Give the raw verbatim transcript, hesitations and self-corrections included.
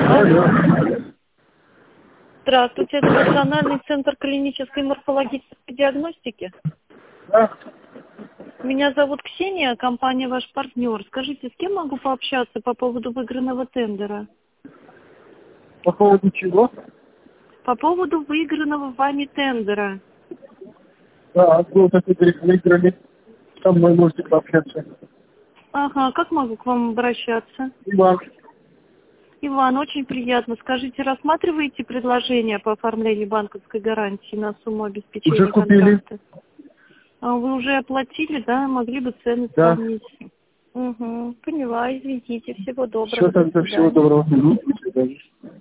Здравствуйте, это Национальный центр клинической морфологической диагностики. Да. Меня зовут Ксения, компания «Ваш партнер». Скажите, с кем могу пообщаться по поводу выигранного тендера? По поводу чего? По поводу выигранного вами тендера. Да, был такой выиграли. Со мной можете пообщаться. Ага, как могу к вам обращаться? Иван. Иван, очень приятно. Скажите, рассматриваете предложение по оформлению банковской гарантии на сумму обеспечения Уже купили. контракта? А вы уже оплатили, да? Могли бы цены Да. сравнить. Угу, поняла, извините. Всего доброго. Все, До тогда всего свидания. доброго. Угу. До свидания.